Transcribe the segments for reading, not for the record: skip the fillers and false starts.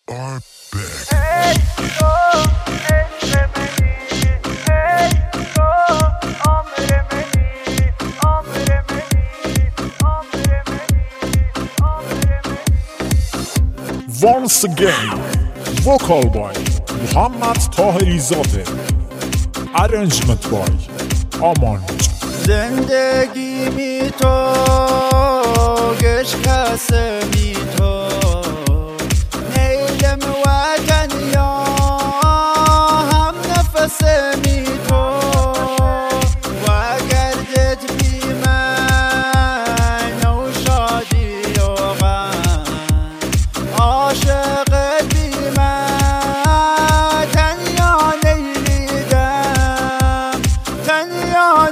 I'm back. Hey تو عشق منی، hey تو عمر منی، عمر منی، عمر منی، عمر منی. Once again, vocal by Muhammad Tahirizade. Arrangement by Aman. زندگی می تو عشق می تو نیلم وطن یا هم نفس می تو و گردت بی من و شادی و غم عاشقت بی من تنیا نیلیدم تنیا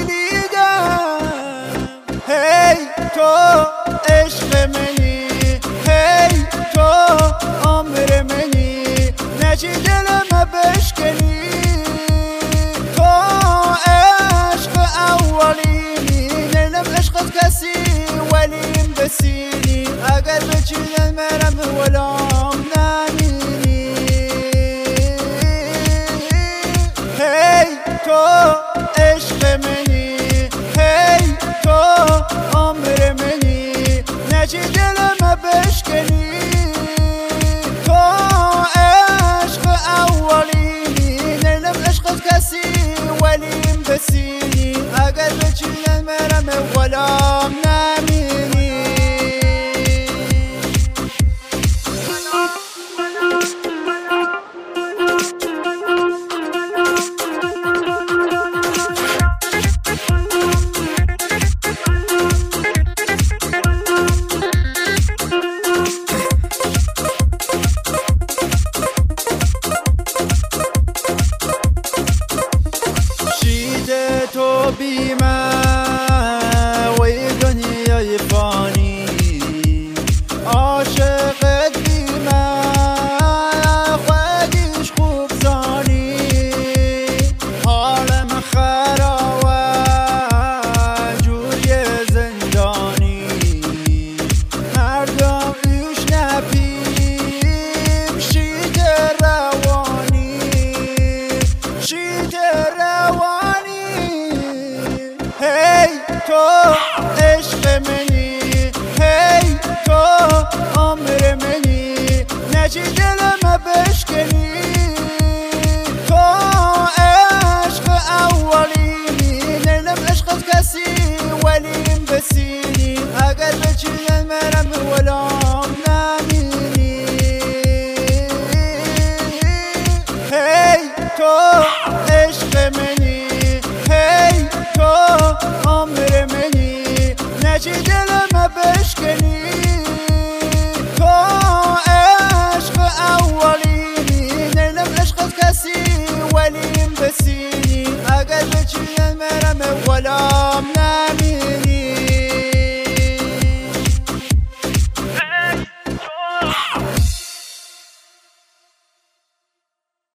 هی تو عشق منی، هی تو عمر منی، نچی دلم بشکنی تو عشق اولینی نیلم عشقت کسی ولیم بسینی اگر بچی المرم ولام نمینی هی تو عشق منی تو عمر منی نچی دلم بشکنی تو عشق اولینی نیلم عشقت کسی ولیم بسینی اگر بچی المرم ولام نمینی تو بی من وی دنیای فانی عاشقت بی من خودش خوب زانی حالم خرابه جوری زندانی مردم ایش نپیم شید روانی شید روانی هی تو عشق منی، هی تو عمر منی نچی دلم بشکنی تو عشق اولینی نیلم عشقت کسی ولیم بسینی اگر بچی المرم ولا